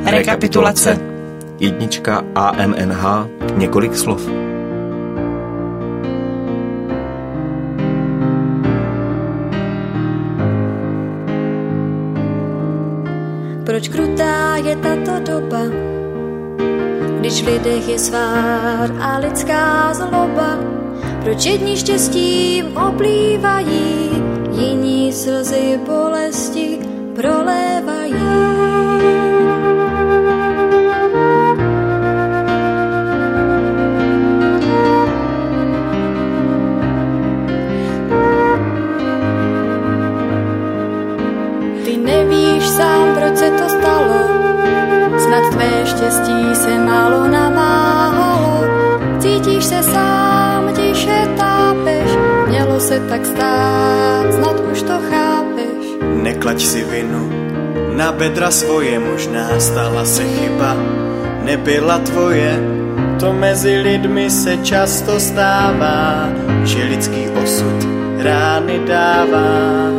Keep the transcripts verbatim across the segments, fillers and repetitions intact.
Rekapitulace. Jednička A M N H, několik slov. Proč krutá je tato doba, když v lidech je svár a lidská zloba? Proč jedni štěstím oplývají, jiní slzy bolesti prolévají? Ty nevíš sám, proč se to stalo, snad tvé štěstí se málo namáhalo. Cítíš se sám, tiše tápeš, mělo se tak stát, snad už to chápeš. Neklaď si vinu na bedra svoje, možná stala se chyba, nebyla tvoje. To mezi lidmi se často stává, že lidský osud rány dává.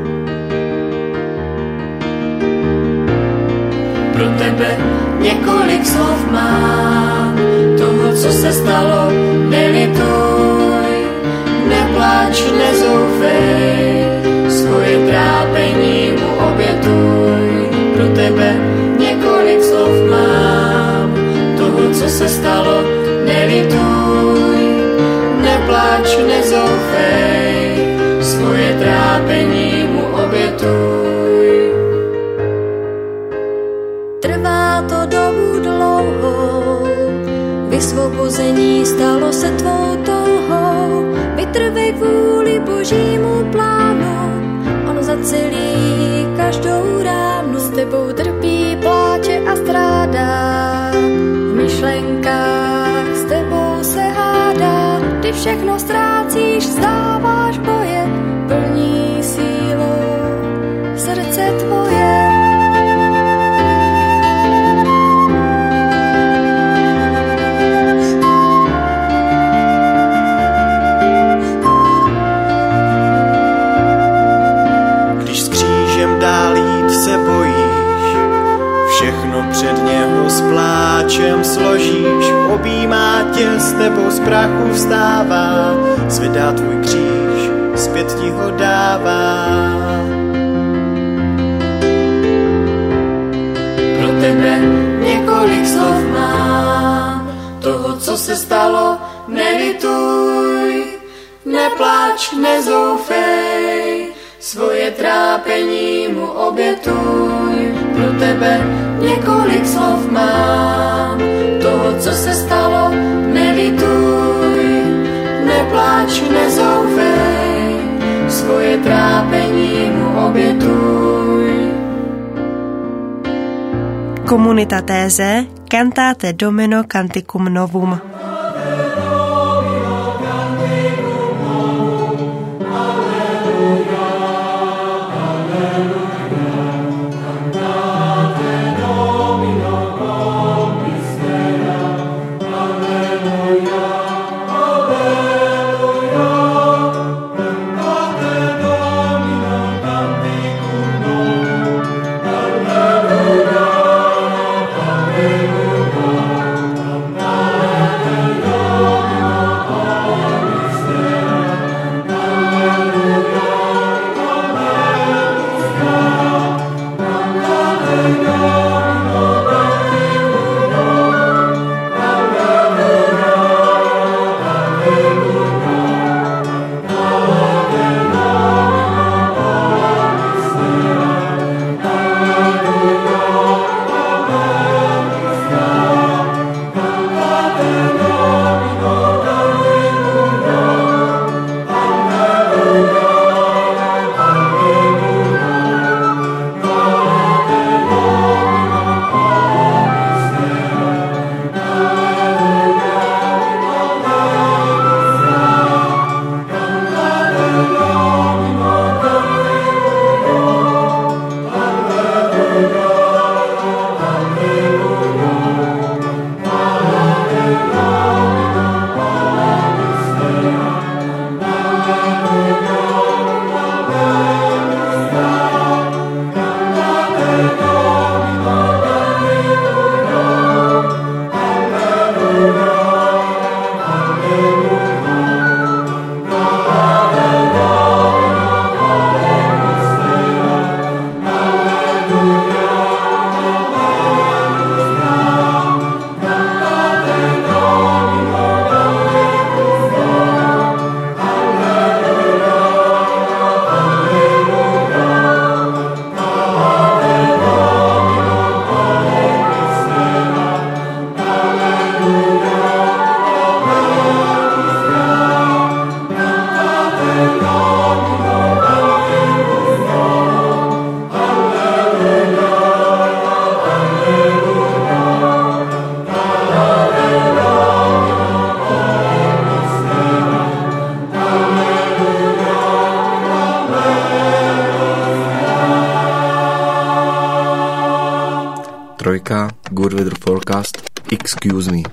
Pro tebe několik slov mám, toho, co se stalo, nelituj, neplač, nezoufej, svoje trápení mu obětuj. Pro tebe několik slov mám, toho, co se stalo, nelituj, neplač, nezoufej, svoje trápení mu obětuj. Trvá to dobu dlouhou, vysvobození stalo se tvou touhou. Vytrvej kvůli božímu plánu, on zacelí každou ránu. S tebou trpí, pláče a strádá, v myšlenkách s tebou se hádá. Ty všechno ztrácíš, vzdáváš boje, plní sílou srdce tvoje. Před něho s pláčem složíš, objímá tě, s tebou z prachu vstává, zvedá tvůj kříž, zpět ti ho dává. Pro tebe několik slov mám, toho, co se stalo, nelituj, nepláč, nezoufej, svoje trápení mu obětuj. Pro tebe několik slov mám, toho, co se stalo, nelituj, nepláč, nezoufej, svoje trápení mu obětuj. Komunita Téze, Cantate Domino Canticum Novum. rubrika Good Weather Forecast Excuse Me.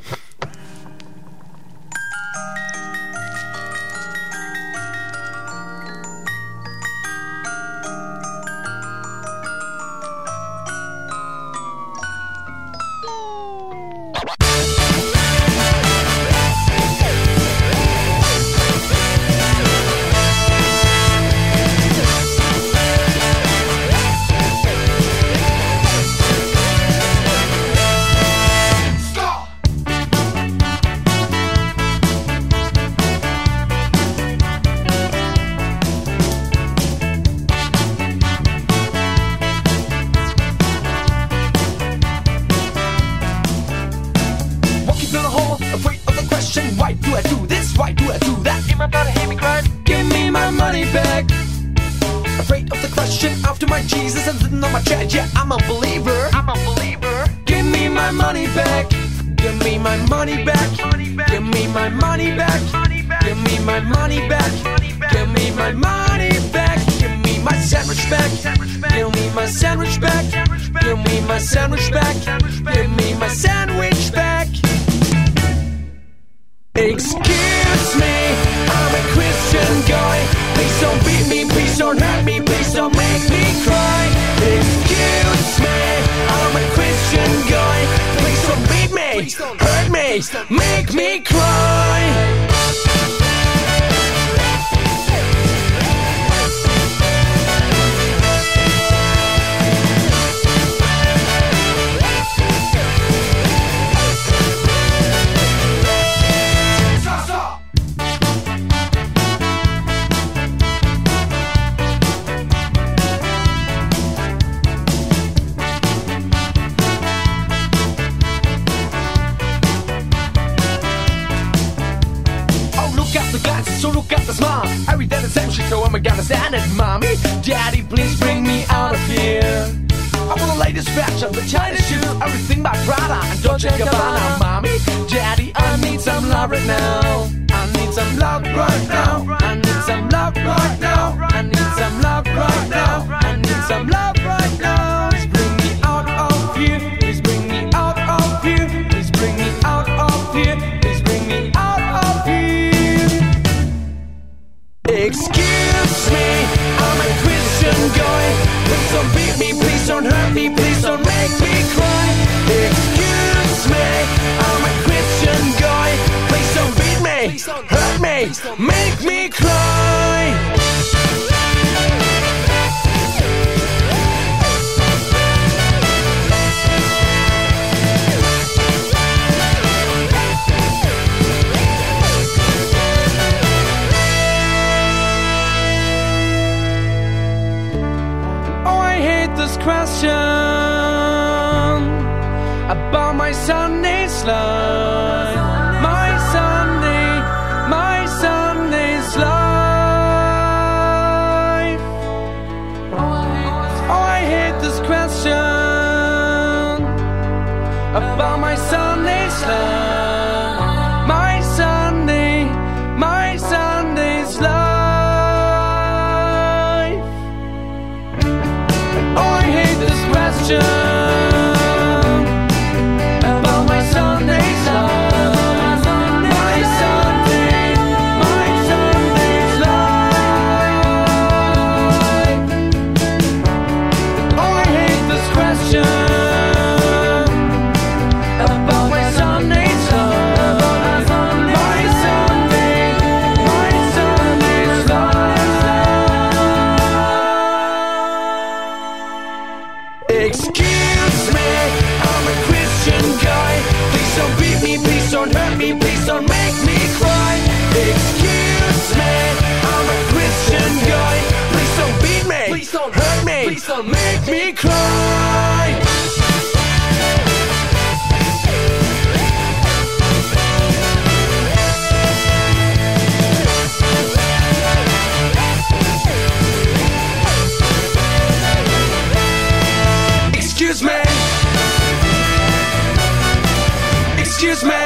Excuse me.